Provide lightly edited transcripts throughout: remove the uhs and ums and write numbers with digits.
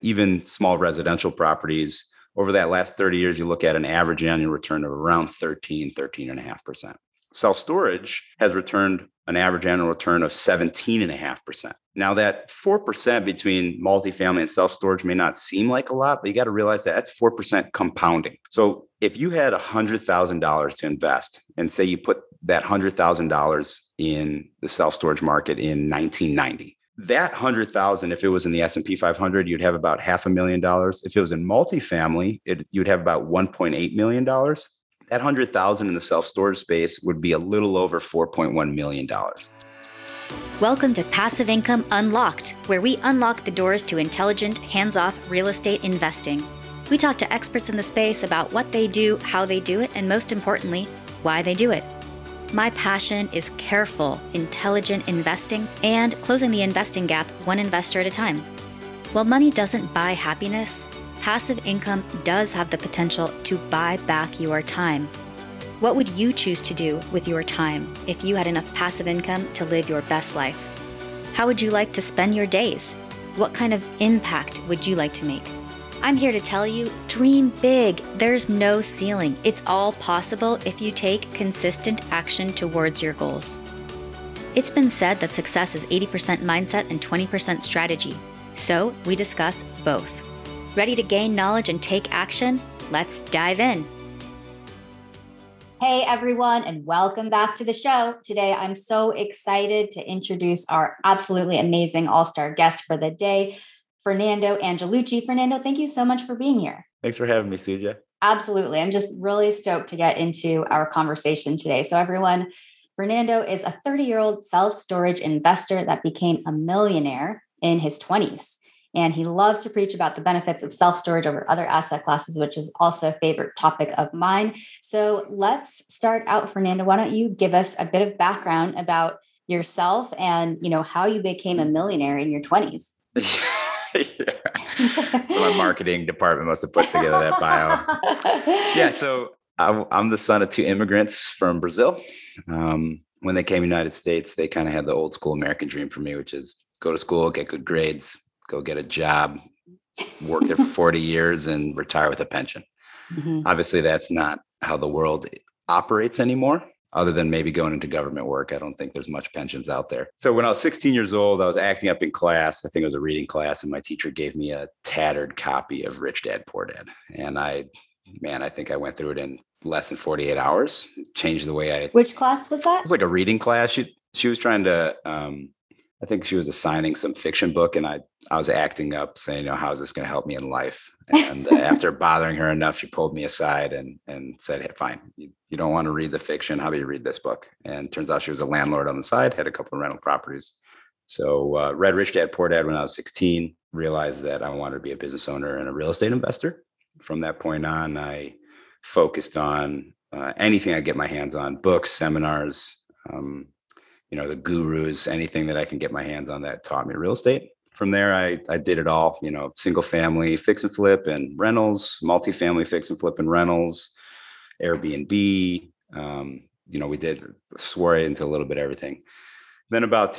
even small residential properties. Over that last 30 years, you look at an average annual return of around 13.5%. Self-storage has returned an average annual return of 17.5%. Now, that 4% between multifamily and self-storage may not seem like a lot, but you got to realize that that's 4% compounding. So if you had $100,000 to invest and say you put that $100,000 in the self-storage market in 1990, that 100,000, if it was in the S&P 500, you'd have about $500,000. If it was in multifamily, you'd have about $1.8 million. That 100,000 in the self-storage space would be a little over $4.1 million. Welcome to Passive Income Unlocked, where we unlock the doors to intelligent, hands-off real estate investing. We talk to experts in the space about what they do, how they do it, and most importantly, why they do it. My passion is careful, intelligent investing and closing the investing gap one investor at a time. While money doesn't buy happiness, passive income does have the potential to buy back your time. What would you choose to do with your time if you had enough passive income to live your best life? How would you like to spend your days? What kind of impact would you like to make? I'm here to tell you, dream big. There's no ceiling. It's all possible if you take consistent action towards your goals. It's been said that success is 80% mindset and 20% strategy. So we discuss both. Ready to gain knowledge and take action? Let's dive in. Hey everyone, and welcome back to the show. Today, I'm so excited to introduce our absolutely amazing all-star guest for the day, Fernando Angelucci. Fernando, thank you so much for being here. Thanks for having me, CJ. Absolutely. I'm just really stoked to get into our conversation today. So everyone, Fernando is a 30-year-old self-storage investor that became a millionaire in his 20s. And he loves to preach about the benefits of self-storage over other asset classes, which is also a favorite topic of mine. So let's start out, Fernando. Why don't you give us a bit of background about yourself and, how you became a millionaire in your 20s? My marketing department must have put together that bio. Yeah, so I'm the son of two immigrants from Brazil. When they came to the United States, they kind of had the old school American dream for me, which is go to school, get good grades, go get a job, work there for 40 years and retire with a pension. Mm-hmm. Obviously, that's not how the world operates anymore. Other than maybe going into government work, I don't think there's much pensions out there. So when I was 16 years old, I was acting up in class. I think it was a reading class, and my teacher gave me a tattered copy of Rich Dad, Poor Dad. And I think I went through it in less than 48 hours. Changed the way I... Which class was that? It was like a reading class. She was trying to... I think she was assigning some fiction book, and I was acting up saying, how is this going to help me in life? And after bothering her enough, she pulled me aside and said, hey, fine, you don't want to read the fiction. How about you read this book? And turns out she was a landlord on the side, had a couple of rental properties. So read Rich Dad, Poor Dad when I was 16, realized that I wanted to be a business owner and a real estate investor. From that point on, I focused on anything I get my hands on, books, seminars, the gurus, anything that I can get my hands on that taught me real estate. From there, I did it all, single family fix and flip and rentals, multifamily fix and flip and rentals, Airbnb. We did soiree into a little bit of everything. Then about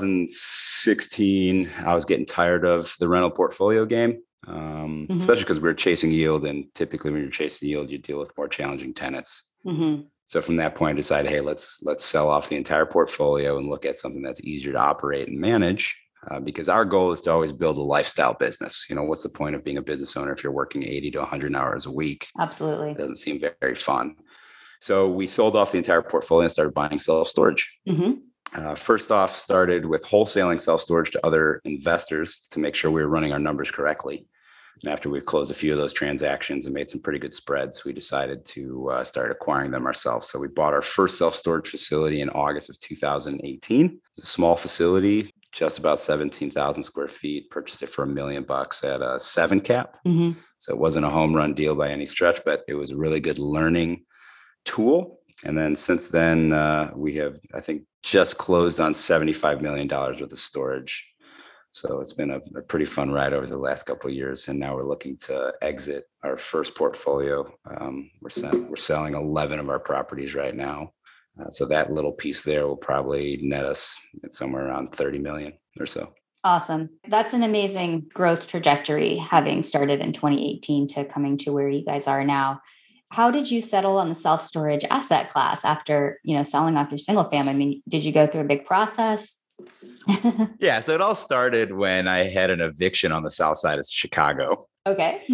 2016, I was getting tired of the rental portfolio game, especially because we were chasing yield. And typically when you're chasing yield, you deal with more challenging tenants. Mm-hmm. So from that point, I decided, hey, let's sell off the entire portfolio and look at something that's easier to operate and manage. Because our goal is to always build a lifestyle business. What's the point of being a business owner if you're working 80 to 100 hours a week? Absolutely. It doesn't seem very, very fun. So we sold off the entire portfolio and started buying self-storage. Mm-hmm. First off, started with wholesaling self-storage to other investors to make sure we were running our numbers correctly. And after we closed a few of those transactions and made some pretty good spreads, we decided to start acquiring them ourselves. So we bought our first self-storage facility in August of 2018. It's a small facility, just about 17,000 square feet, purchased it for $1 million at a 7 cap. Mm-hmm. So it wasn't a home run deal by any stretch, but it was a really good learning tool. And then since then, we have, I think, just closed on $75 million worth of storage. So it's been a pretty fun ride over the last couple of years. And now we're looking to exit our first portfolio. We're selling 11 of our properties right now. So that little piece there will probably net us at somewhere around 30 million or so. Awesome. That's an amazing growth trajectory, having started in 2018 to coming to where you guys are now. How did you settle on the self-storage asset class after, selling off your single family? I mean, did you go through a big process? Yeah. So it all started when I had an eviction on the south side of Chicago. Okay.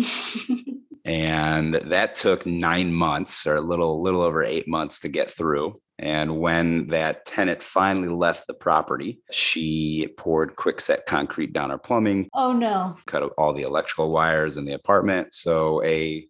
And that took 9 months or a little over 8 months to get through. And when that tenant finally left the property, she poured quickset concrete down our plumbing. Oh no. Cut all the electrical wires in the apartment. So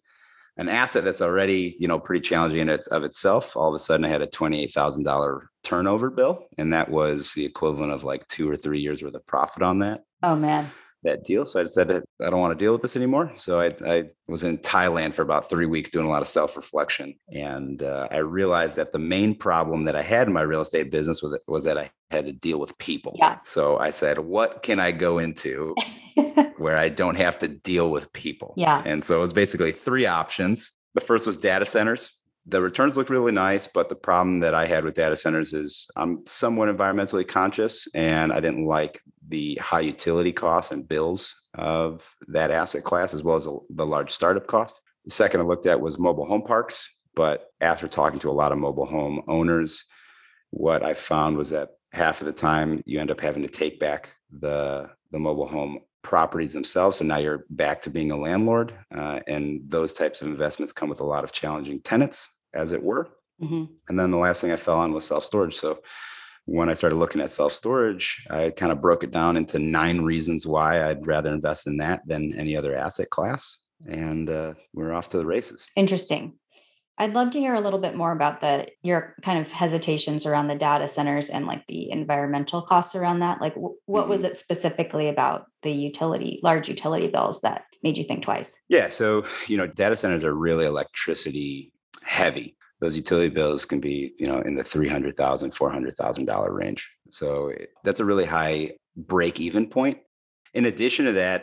an asset that's already, pretty challenging of itself, all of a sudden I had a $28,000 turnover bill. And that was the equivalent of like 2 or 3 years worth of profit on Oh man. that deal. So I decided I don't want to deal with this anymore. So I was in Thailand for about 3 weeks doing a lot of self-reflection. And I realized that the main problem that I had in my real estate business was that I had to deal with people. Yeah. So I said, what can I go into where I don't have to deal with people? Yeah. And so it was basically 3 options. The first was data centers. The returns looked really nice, but the problem that I had with data centers is I'm somewhat environmentally conscious, and I didn't like the high utility costs and bills of that asset class, as well as the large startup cost. The second I looked at was mobile home parks. But after talking to a lot of mobile home owners, what I found was that half of the time you end up having to take back the mobile home properties themselves. So now you're back to being a landlord. And those types of investments come with a lot of challenging tenants, as it were. Mm-hmm. And then the last thing I fell on was self-storage. So when I started looking at self-storage, I kind of broke it down into 9 reasons why I'd rather invest in that than any other asset class. And we're off to the races. Interesting. I'd love to hear a little bit more about your kind of hesitations around the data centers and like the environmental costs around that. Like what was it specifically about the large utility bills that made you think twice? Yeah. So, data centers are really electricity heavy. Those utility bills can be, in the $300,000, $400,000 range. So that's a really high break even point. In addition to that,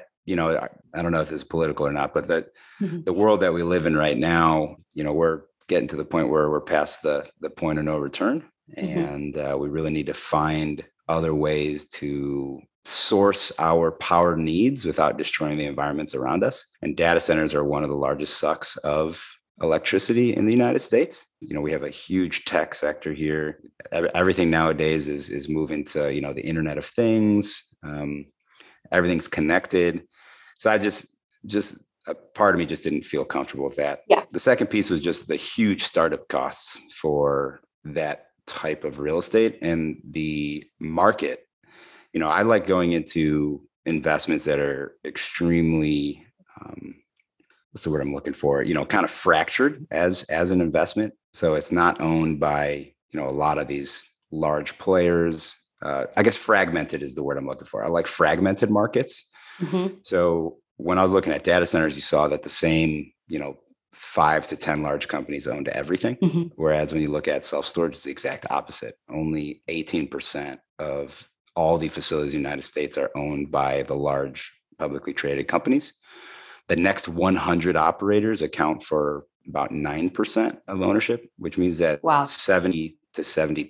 I don't know if this is political or not, but the world that we live in right now, we're getting to the point where we're past the point of no return. And we really need to find other ways to source our power needs without destroying the environments around us. And data centers are one of the largest sucks of electricity in the United States. We have a huge tech sector here. Everything nowadays is moving to, the Internet of Things. Everything's connected. So I just a part of me just didn't feel comfortable with that. Yeah. The second piece was just the huge startup costs for that type of real estate and the market. I like going into investments that are extremely, what's the word I'm looking for? Kind of fractured as an investment. So it's not owned by, a lot of these large players. I guess fragmented is the word I'm looking for. I like fragmented markets. Mm-hmm. So when I was looking at data centers, you saw that the same, 5 to 10 large companies owned everything. Mm-hmm. Whereas when you look at self-storage, it's the exact opposite. Only 18% of all the facilities in the United States are owned by the large publicly traded companies. The next 100 operators account for about 9% of ownership, which means that 70 to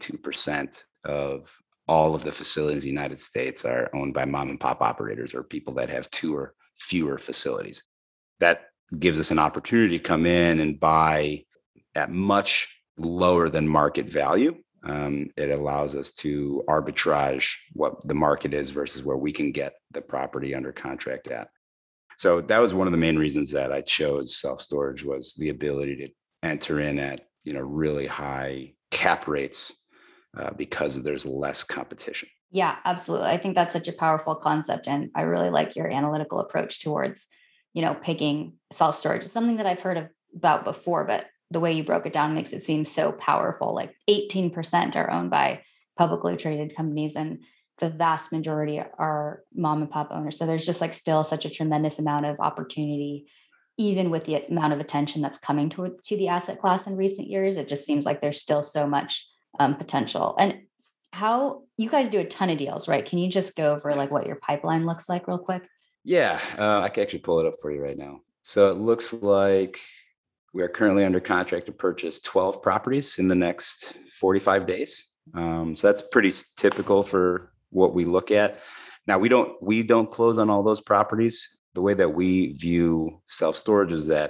72% of all of the facilities in the United States are owned by mom and pop operators or people that have 2 or fewer facilities. That gives us an opportunity to come in and buy at much lower than market value. It allows us to arbitrage what the market is versus where we can get the property under contract at. So that was one of the main reasons that I chose self-storage, was the ability to enter in at, really high cap rates because there's less competition. Yeah, absolutely. I think that's such a powerful concept. And I really like your analytical approach towards, picking self-storage. It's something that I've heard about before, but the way you broke it down makes it seem so powerful. Like 18% are owned by publicly traded companies and the vast majority are mom and pop owners. So there's just like still such a tremendous amount of opportunity, even with the amount of attention that's coming to the asset class in recent years. It just seems like there's still so much potential. And how you guys do a ton of deals, right? Can you just go over like what your pipeline looks like real quick? Yeah, I can actually pull it up for you right now. So it looks like we are currently under contract to purchase 12 properties in the next 45 days. So that's pretty typical for what we look at. Now we don't close on all those properties. The way that we view self-storage is that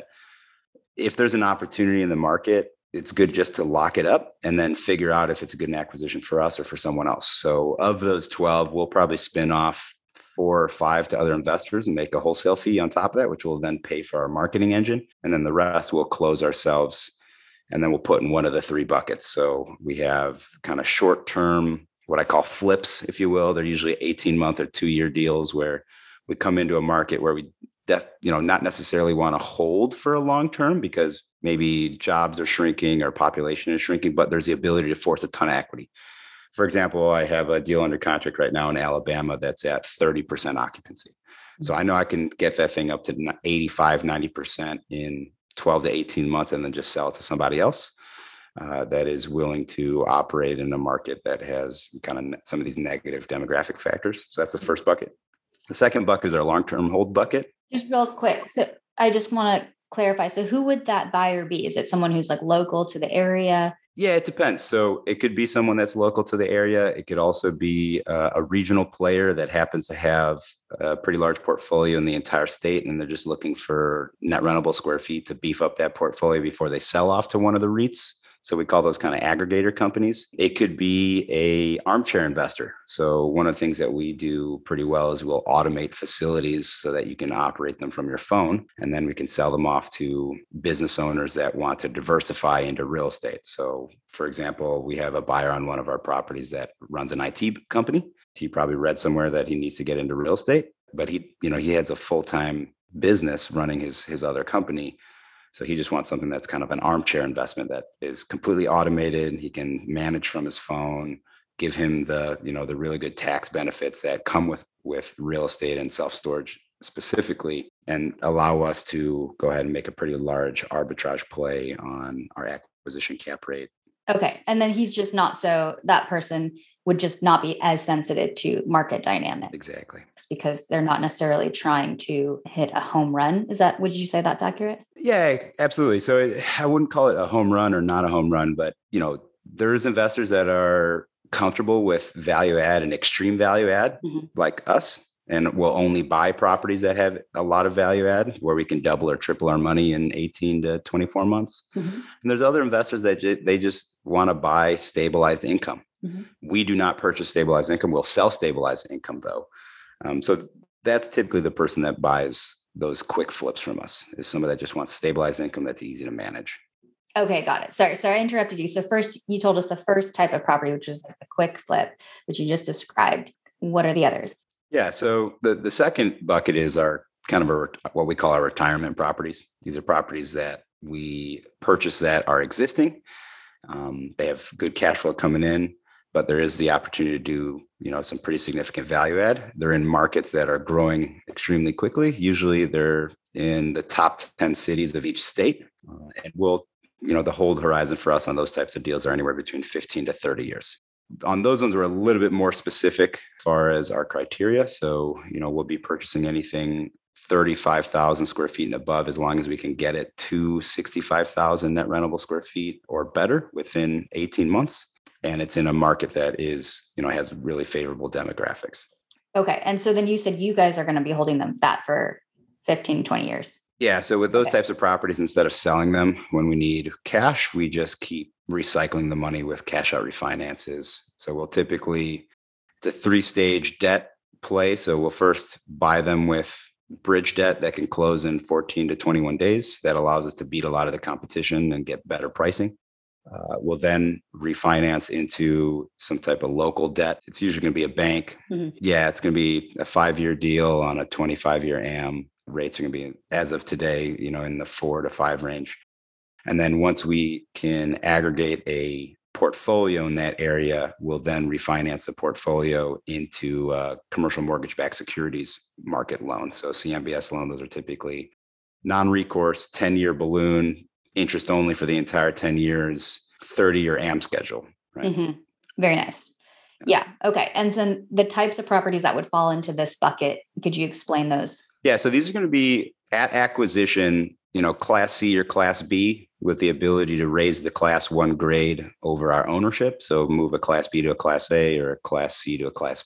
if there's an opportunity in the market, it's good just to lock it up and then figure out if it's a good acquisition for us or for someone else. So of those 12, we'll probably spin off 4 or 5 to other investors and make a wholesale fee on top of that, which will then pay for our marketing engine. And then the rest we'll close ourselves, and then we'll put in one of the 3 buckets. So we have kind of short-term, what I call flips, if you will. They're usually 18-month or 2-year deals where we come into a market where we not necessarily want to hold for a long term because maybe jobs are shrinking or population is shrinking, but there's the ability to force a ton of equity. For example, I have a deal under contract right now in Alabama that's at 30% occupancy. So I know I can get that thing up to 85, 90% in 12 to 18 months and then just sell it to somebody else that is willing to operate in a market that has kind of some of these negative demographic factors. So that's the first bucket. The second bucket is our long-term hold bucket. Just real quick. So I just want to clarify. So who would that buyer be? Is it someone who's like local to the area? Yeah, it depends. So it could be someone that's local to the area. It could also be a regional player that happens to have a pretty large portfolio in the entire state, and they're just looking for net rentable square feet to beef up that portfolio before they sell off to one of the REITs. So we call those kind of aggregator companies. It could be a armchair investor. So one of the things that we do pretty well is we'll automate facilities so that you can operate them from your phone. And then we can sell them off to business owners that want to diversify into real estate. So for example, we have a buyer on one of our properties that runs an IT company. He probably read somewhere that he needs to get into real estate, but he has a full-time business running his other company. So he just wants something that's kind of an armchair investment that is completely automated. He can manage from his phone, give him the really good tax benefits that come with real estate and self-storage specifically, and allow us to go ahead and make a pretty large arbitrage play on our acquisition cap rate. Okay. And then that person would just not be as sensitive to market dynamics. Exactly. Because they're not necessarily trying to hit a home run. Would you say that's accurate? Yeah, absolutely. So I wouldn't call it a home run or not a home run, but there's investors that are comfortable with value add and extreme value add like us, and will only buy properties that have a lot of value add where we can double or triple our money in 18 to 24 months. And there's other investors that they just want to buy stabilized income. We do not purchase stabilized income. We'll sell stabilized income though. So that's typically the person that buys those quick flips from us, is somebody that just wants stabilized income that's easy to manage. Okay, got it. Sorry, I interrupted you. So first, you told us the first type of property, which is like the quick flip, which you just described. What are the others? Yeah, so the second bucket is our kind of what we call our retirement properties. These are properties that we purchase that are existing. They have good cash flow coming in, but there is the opportunity to do, some pretty significant value add. They're in markets that are growing extremely quickly. Usually they're in the top 10 cities of each state. And the hold horizon for us on those types of deals are anywhere between 15 to 30 years. On those ones, we're a little bit more specific as far as our criteria. So, we'll be purchasing anything 35,000 square feet and above, as long as we can get it to 65,000 net rentable square feet or better within 18 months. And it's in a market that is, has really favorable demographics. Okay. And so then you said you guys are going to be holding that for 15, 20 years. Yeah. So with those types of properties, instead of selling them when we need cash, we just keep recycling the money with cash out refinances. So we'll typically, it's a 3-stage debt play. So we'll first buy them with bridge debt that can close in 14 to 21 days. That allows us to beat a lot of the competition and get better pricing. We'll then refinance into some type of local debt. It's usually going to be a bank. Yeah, it's going to be a 5-year deal on a 25-year AM. Rates are going to be, as of today, in the 4 to 5 range. And then once we can aggregate a portfolio in that area, we'll then refinance the portfolio into commercial mortgage-backed securities market loans. So CMBS loans, those are typically non-recourse, 10-year balloon, interest only for the entire 10 years, 30-year AM schedule. Right? Very nice. Yeah. Okay. And then the types of properties that would fall into this bucket, could you explain those? Yeah. So these are going to be at acquisition, Class C or Class B, with the ability to raise the Class 1 grade over our ownership. So move a Class B to a Class A or a Class C to a Class B.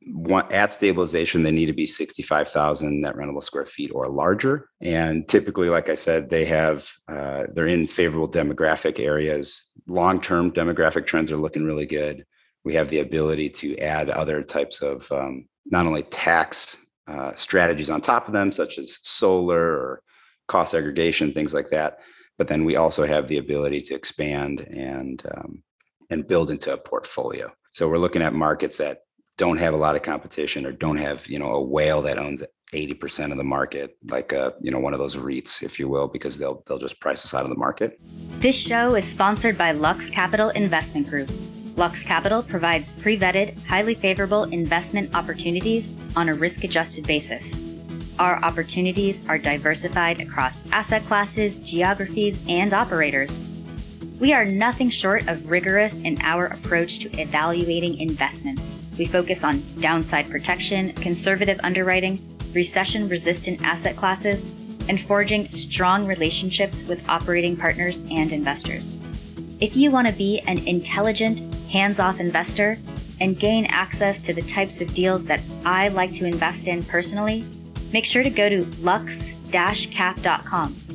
at stabilization, they need to be 65,000 net rentable square feet or larger. And typically, like I said, they're in favorable demographic areas. Long-term demographic trends are looking really good. We have the ability to add other types of not only tax strategies on top of them, such as solar or cost segregation, things like that. But then we also have the ability to expand and build into a portfolio. So we're looking at markets that don't have a lot of competition or don't have, a whale that owns 80% of the market, like one of those REITs, if you will, because they'll just price us out of the market. This show is sponsored by Lux Capital Investment Group. Lux Capital provides pre-vetted, highly favorable investment opportunities on a risk-adjusted basis. Our opportunities are diversified across asset classes, geographies, and operators. We are nothing short of rigorous in our approach to evaluating investments. We focus on downside protection, conservative underwriting, recession-resistant asset classes, and forging strong relationships with operating partners and investors. If you want to be an intelligent, hands-off investor and gain access to the types of deals that I like to invest in personally, make sure to go to lux-cap.com,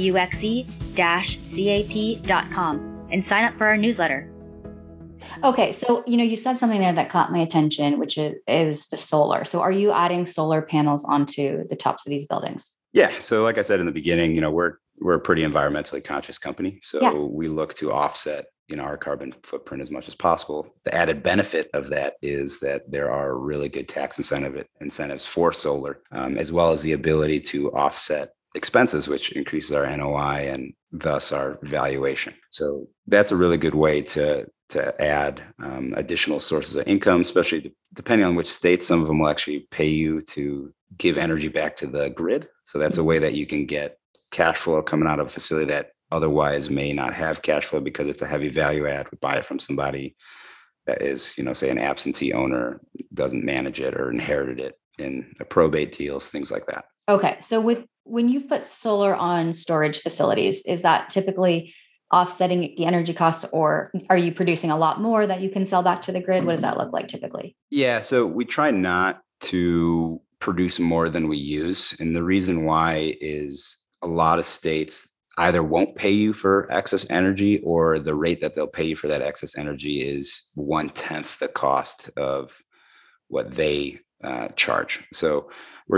LUXE-CAP.com, and sign up for our newsletter. Okay, so you said something there that caught my attention, which is the solar. So are you adding solar panels onto the tops of these buildings? Yeah. So like I said in the beginning, we're a pretty environmentally conscious company. So we look to offset, our carbon footprint as much as possible. The added benefit of that is that there are really good tax incentives for solar, as well as the ability to offset expenses, which increases our NOI and thus our valuation. So that's a really good way to add additional sources of income, especially depending on which states. Some of them will actually pay you to give energy back to the grid. So that's a way that you can get cash flow coming out of a facility that otherwise may not have cash flow because it's a heavy value add. We buy it from somebody that is, say an absentee owner, doesn't manage it or inherited it in a probate deals, things like that. Okay. So when you've put solar on storage facilities, is that typically offsetting the energy costs, or are you producing a lot more that you can sell back to the grid? What does that look like typically? Yeah. So we try not to produce more than we use. And the reason why is a lot of states either won't pay you for excess energy, or the rate that they'll pay you for that excess energy is 1/10 the cost of what they charge. So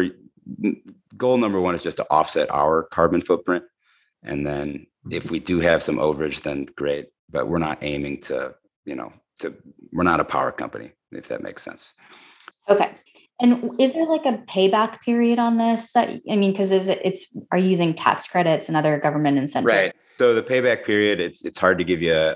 goal number one is just to offset our carbon footprint. And then if we do have some overage, then great. But we're not aiming to, we're not a power company, if that makes sense. Okay. And is there like a payback period on this? Because are you using tax credits and other government incentives? Right. So the payback period, it's hard to give you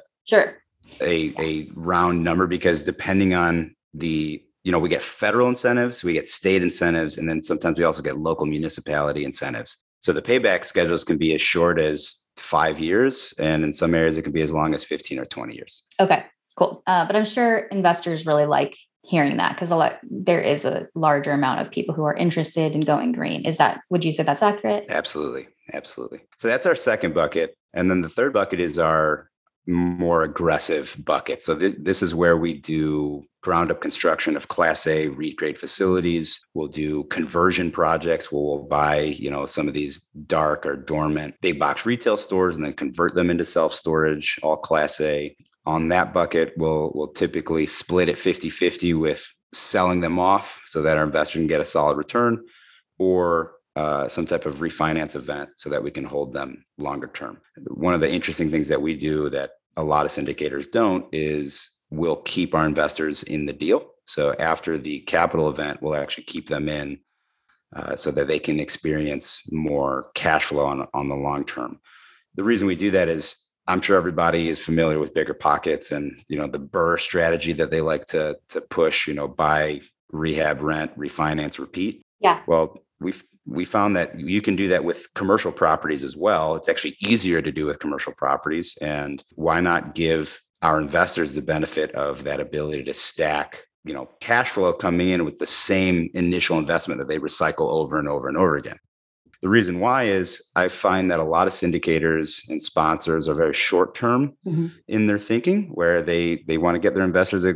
a round number, because depending on we get federal incentives, we get state incentives, and then sometimes we also get local municipality incentives. So the payback schedules can be as short as 5 years, and in some areas it can be as long as 15 or 20 years. Okay, cool. But I'm sure investors really like hearing that, because there is a larger amount of people who are interested in going green. Would you say that's accurate? Absolutely. So that's our second bucket. And then the third bucket is our more aggressive bucket. So this is where we do ground up construction of Class A REIT grade facilities. We'll do conversion projects where we'll buy, some of these dark or dormant big box retail stores and then convert them into self-storage, all Class A. On that bucket, we'll typically split it 50-50 with selling them off so that our investor can get a solid return, or some type of refinance event so that we can hold them longer term. One of the interesting things that we do that a lot of syndicators don't is we'll keep our investors in the deal. So after the capital event, we'll actually keep them in so that they can experience more cash flow on the long term. The reason we do that is I'm sure everybody is familiar with BiggerPockets and, the BRRRR strategy that they like to push, buy, rehab, rent, refinance, repeat. Yeah. Well, we found that you can do that with commercial properties as well. It's actually easier to do with commercial properties. And why not give our investors the benefit of that ability to stack, cash flow coming in with the same initial investment that they recycle over and over and over again. The reason why is I find that a lot of syndicators and sponsors are very short-term in their thinking, where they want to get their investors a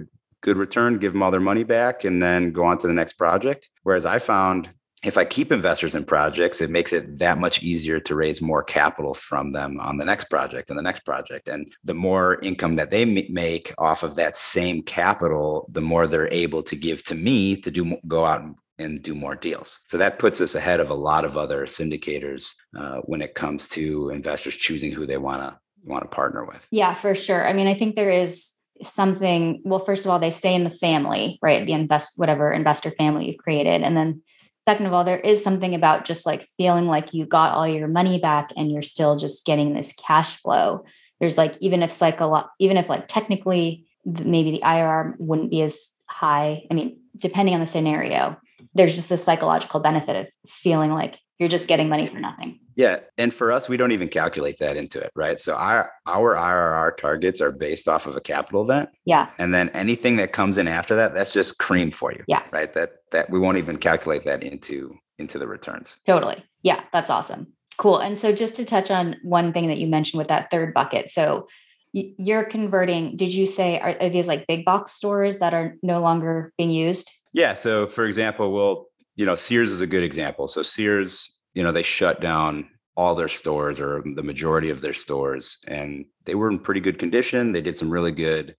good return, give them all their money back, and then go on to the next project. Whereas I found if I keep investors in projects, it makes it that much easier to raise more capital from them on the next project and the next project. And the more income that they make off of that same capital, the more they're able to give to me to go out and do more deals. So that puts us ahead of a lot of other syndicators when it comes to investors choosing who they want to partner with. Yeah, for sure. I mean, I think there is something, well, first of all, they stay in the family, right? The whatever investor family you've created. And then second of all, there is something about just like feeling like you got all your money back and you're still just getting this cash flow. There's like, even if technically maybe the IRR wouldn't be as high. I mean, depending on the scenario, there's just this psychological benefit of feeling like you're just getting money for nothing. Yeah. And for us, we don't even calculate that into it, right? So our IRR targets are based off of a capital event. Yeah. And then anything that comes in after that, that's just cream for you. Yeah. Right. That we won't even calculate that into the returns. Totally. Yeah. That's awesome. Cool. And so just to touch on one thing that you mentioned with that third bucket. So you're converting, did you say, are these like big box stores that are no longer being used? Yeah. So for example, Sears is a good example. So Sears, they shut down all their stores or the majority of their stores, and they were in pretty good condition. They did some really good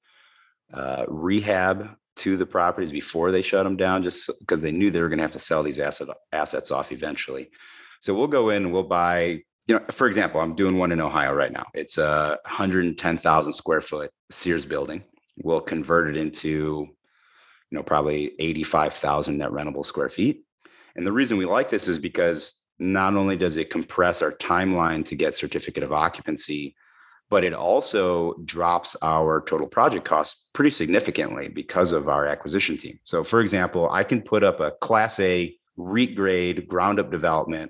rehab to the properties before they shut them down, just because they knew they were going to have to sell these assets off eventually. So we'll go in and we'll buy, for example, I'm doing one in Ohio right now. It's a 110,000 square foot Sears building. We'll convert it into, probably 85,000 net rentable square feet. And the reason we like this is because not only does it compress our timeline to get certificate of occupancy, but it also drops our total project costs pretty significantly because of our acquisition team. So for example, I can put up a Class A REIT grade ground up development,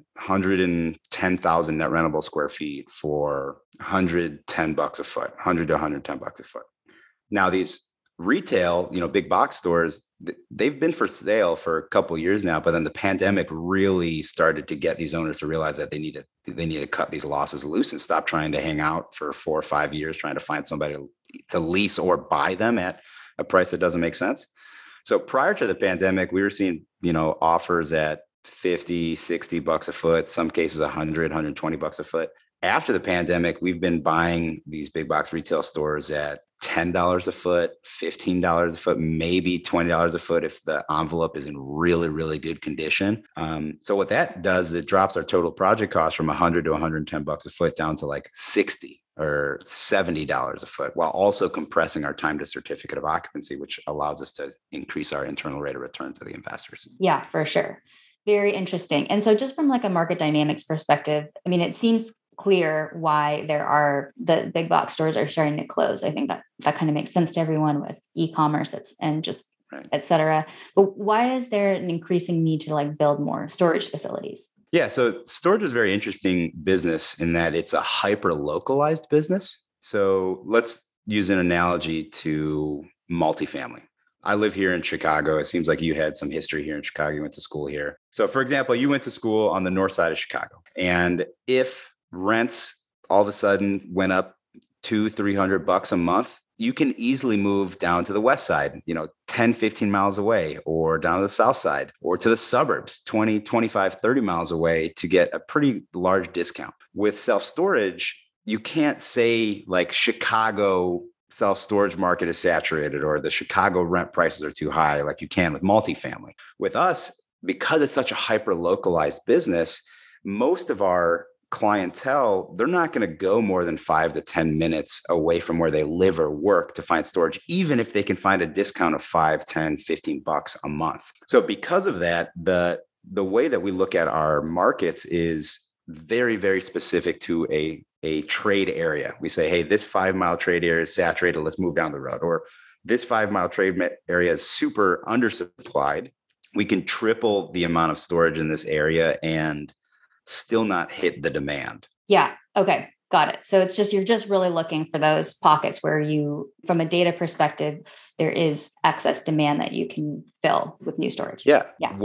110,000 net rentable square feet for $110 a foot, $100 to $110 a foot. Now these retail, big box stores, they've been for sale for a couple of years now, but then the pandemic really started to get these owners to realize that they need to cut these losses loose and stop trying to hang out for 4 or 5 years, trying to find somebody to lease or buy them at a price that doesn't make sense. So prior to the pandemic, we were seeing, offers at $50, $60 a foot, some cases $100, $120 a foot. After the pandemic, we've been buying these big box retail stores at $10 a foot, $15 a foot, maybe $20 a foot if the envelope is in really, really good condition. So what that does, it drops our total project cost from $100 to $110 a foot down to like $60 or $70 a foot, while also compressing our time to certificate of occupancy, which allows us to increase our internal rate of return to the investors. Yeah, for sure. Very interesting. And so just from like a market dynamics perspective, I mean, it seems clear why the big box stores are starting to close. I think that kind of makes sense to everyone with e-commerce and just right, et cetera. But why is there an increasing need to like build more storage facilities? Yeah. So storage is a very interesting business in that it's a hyper localized business. So let's use an analogy to multifamily. I live here in Chicago. It seems like you had some history here in Chicago. You went to school here. So for example, you went to school on the north side of Chicago. And if rents all of a sudden went up $200-$300 a month, you can easily move down to the west side, 10, 15 miles away, or down to the south side, or to the suburbs, 20, 25, 30 miles away to get a pretty large discount. With self-storage, you can't say like Chicago self-storage market is saturated or the Chicago rent prices are too high like you can with multifamily. With us, because it's such a hyper-localized business, most of our clientele, they're not going to go more than 5 to 10 minutes away from where they live or work to find storage, even if they can find a discount of $5, $10, $15 a month. So because of that, the way that we look at our markets is very, very specific to a trade area. We say, hey, this 5-mile trade area is saturated. Let's move down the road. Or this 5-mile trade area is super undersupplied. We can triple the amount of storage in this area and still not hit the demand. Yeah. Okay. Got it. So you're just really looking for those pockets where from a data perspective, there is excess demand that you can fill with new storage. Yeah.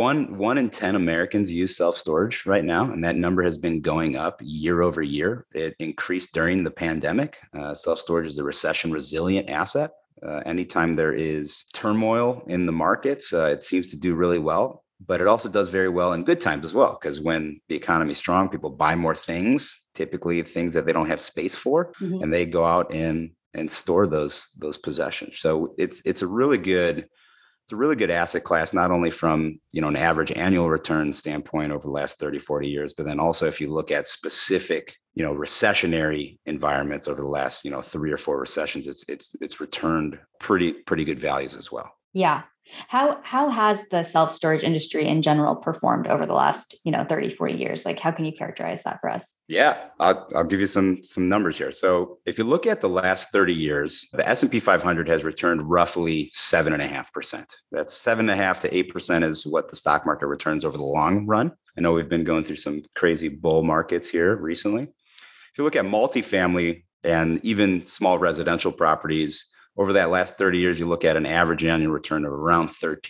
1 in 10 Americans use self-storage right now. And that number has been going up year over year. It increased during the pandemic. Self-storage is a recession resilient asset. Anytime there is turmoil in the markets, it seems to do really well. But it also does very well in good times as well, because when the economy is strong, people buy more things, typically things that they don't have space for, and they go out and store those possessions. So it's a really good asset class, not only from, an average annual return standpoint over the last 30, 40 years, but then also if you look at specific, recessionary environments over the last, 3 or 4 recessions, it's returned pretty good values as well. Yeah. How has the self-storage industry in general performed over the last, 30, 40 years? Like, how can you characterize that for us? Yeah, I'll give you some numbers here. So if you look at the last 30 years, the S&P 500 has returned roughly 7.5%. That's 7.5% to 8% is what the stock market returns over the long run. I know we've been going through some crazy bull markets here recently. If you look at multifamily and even small residential properties, over that last 30 years, you look at an average annual return of around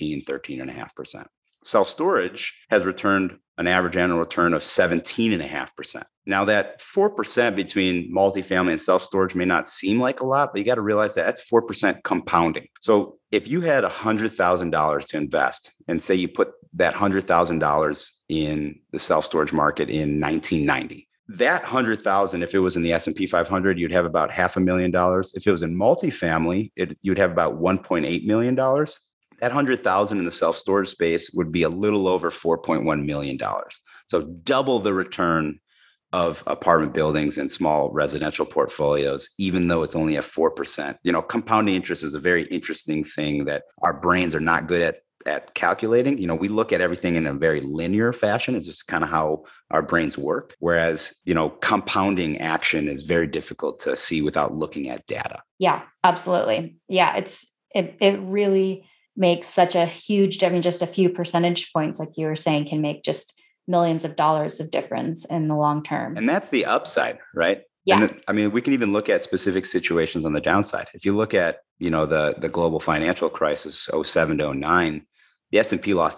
13.5%. Self-storage has returned an average annual return of 17.5%. Now, that 4% between multifamily and self-storage may not seem like a lot, but you got to realize that that's 4% compounding. So if you had $100,000 to invest and say you put that $100,000 in the self-storage market in 1990, that 100,000, if it was in the S&P 500, you'd have about $500,000. If it was in multifamily, you'd have about $1.8 million. That 100,000 in the self-storage space would be a little over $4.1 million. So double the return of apartment buildings and small residential portfolios, even though it's only at 4%. Compounding interest is a very interesting thing that our brains are not good at calculating. We look at everything in a very linear fashion. It's just kind of how our brains work. Whereas, compounding action is very difficult to see without looking at data. Yeah, absolutely. Yeah. It really makes such a huge, just a few percentage points, like you were saying, can make just millions of dollars of difference in the long term. And that's the upside, right? Yeah. And we can even look at specific situations on the downside. If you look at, the global financial crisis, 07 to 09, the S&P lost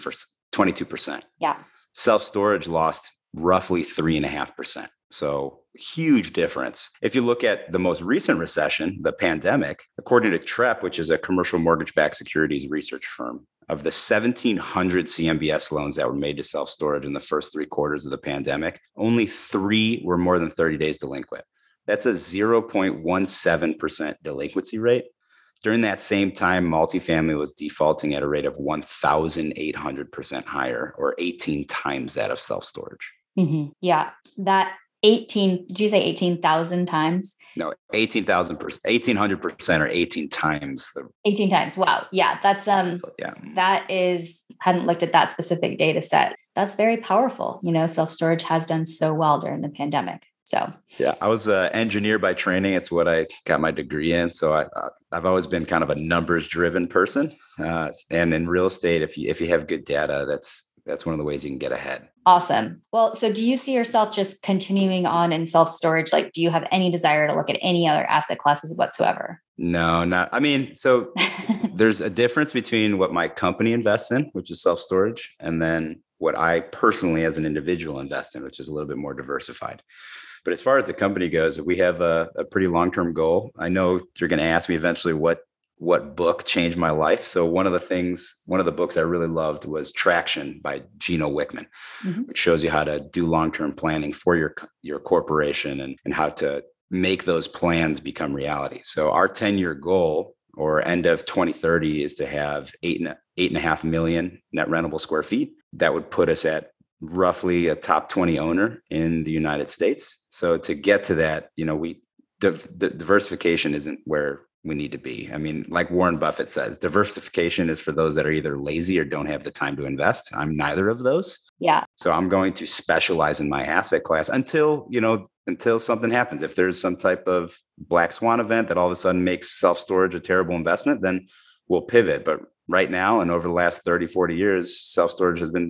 22%. Yeah. Self-storage lost roughly 3.5%. So huge difference. If you look at the most recent recession, the pandemic, according to TREP, which is a commercial mortgage-backed securities research firm, of the 1,700 CMBS loans that were made to self-storage in the first 3 quarters of the pandemic, only 3 were more than 30 days delinquent. That's a 0.17% delinquency rate. During that same time, multifamily was defaulting at a rate of 1,800% higher, or 18 times that of self-storage. Mm-hmm. Yeah. That 18, did you say 18,000 times? No, 1,800% or 18 times. 18 times. Wow. Yeah. That's, that is, hadn't looked at that specific data set. That's very powerful. Self-storage has done so well during the pandemic. So, yeah, I was an engineer by training. It's what I got my degree in. So I've always been kind of a numbers driven person. And in real estate, if you have good data, that's one of the ways you can get ahead. Awesome. Well, so do you see yourself just continuing on in self-storage? Like, do you have any desire to look at any other asset classes whatsoever? No, not. So there's a difference between what my company invests in, which is self-storage, and then what I personally as an individual invest in, which is a little bit more diversified. But as far as the company goes, we have a pretty long-term goal. I know you're going to ask me eventually what book changed my life. So one of the books I really loved was Traction by Gino Wickman, which shows you how to do long-term planning for your corporation and how to make those plans become reality. So our 10-year goal, or end of 2030, is to have 8.5 million net rentable square feet. That would put us at roughly a top 20 owner in the United States. So to get to that, diversification isn't where we need to be. Like Warren Buffett says, diversification is for those that are either lazy or don't have the time to invest. I'm neither of those. Yeah. So I'm going to specialize in my asset class until something happens. If there's some type of black swan event that all of a sudden makes self-storage a terrible investment, then we'll pivot. But right now, and over the last 30, 40 years, self-storage has been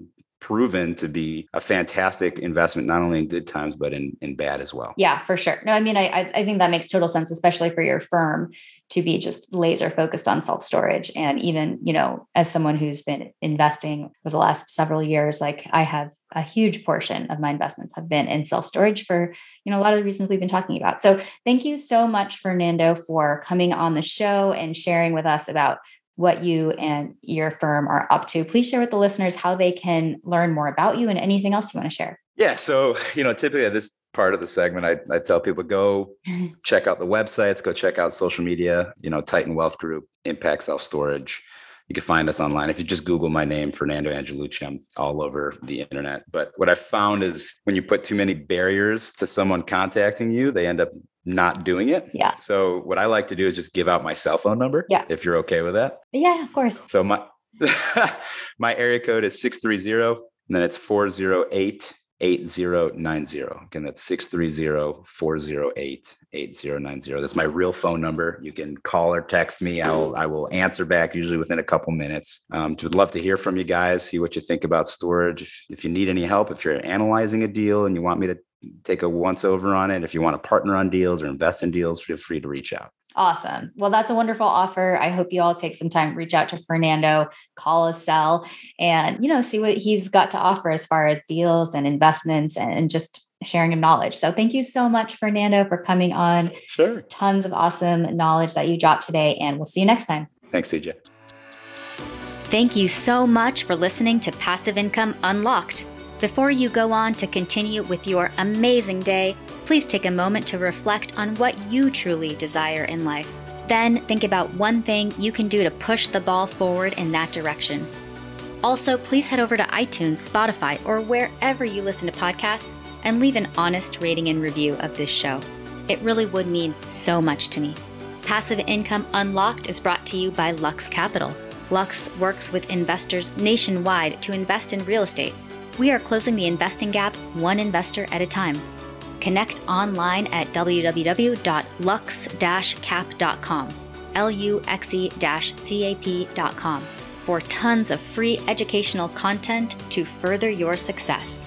proven to be a fantastic investment, not only in good times, but in bad as well. Yeah, for sure. No, I mean, I think that makes total sense, especially for your firm to be just laser focused on self-storage. And even, as someone who's been investing for the last several years, like I have a huge portion of my investments have been in self-storage for, a lot of the reasons we've been talking about. So thank you so much, Fernando, for coming on the show and sharing with us about what you and your firm are up to. Please share with the listeners how they can learn more about you and anything else you want to share. Yeah. So, typically at this part of the segment, I tell people, go check out the websites, go check out social media, Titan Wealth Group, Impact Self Storage. You can find us online. If you just Google my name, Fernando Angelucci, I'm all over the internet. But what I found is when you put too many barriers to someone contacting you, they end up not doing it. Yeah. So what I like to do is just give out my cell phone number. Yeah. If you're okay with that. Yeah, of course. So my area code is 630, and then it's 408-8090. Again, that's 630-408-8090. That's my real phone number. You can call or text me. I will answer back usually within a couple minutes. Would love to hear from you guys, see what you think about storage. If you need any help, if you're analyzing a deal and you want me to take a once over on it, if you want to partner on deals or invest in deals, feel free to reach out. Awesome. Well, that's a wonderful offer. I hope you all take some time, reach out to Fernando, call a cell, and, see what he's got to offer as far as deals and investments and just sharing of knowledge. So thank you so much, Fernando, for coming on. Sure. Tons of awesome knowledge that you dropped today, and we'll see you next time. Thanks, CJ. Thank you so much for listening to Passive Income Unlocked. Before you go on to continue with your amazing day, please take a moment to reflect on what you truly desire in life. Then think about one thing you can do to push the ball forward in that direction. Also, please head over to iTunes, Spotify, or wherever you listen to podcasts and leave an honest rating and review of this show. It really would mean so much to me. Passive Income Unlocked is brought to you by Lux Capital. Lux works with investors nationwide to invest in real estate. We are closing the investing gap one investor at a time. Connect online at www.lux-cap.com, luxe-cap.com, for tons of free educational content to further your success.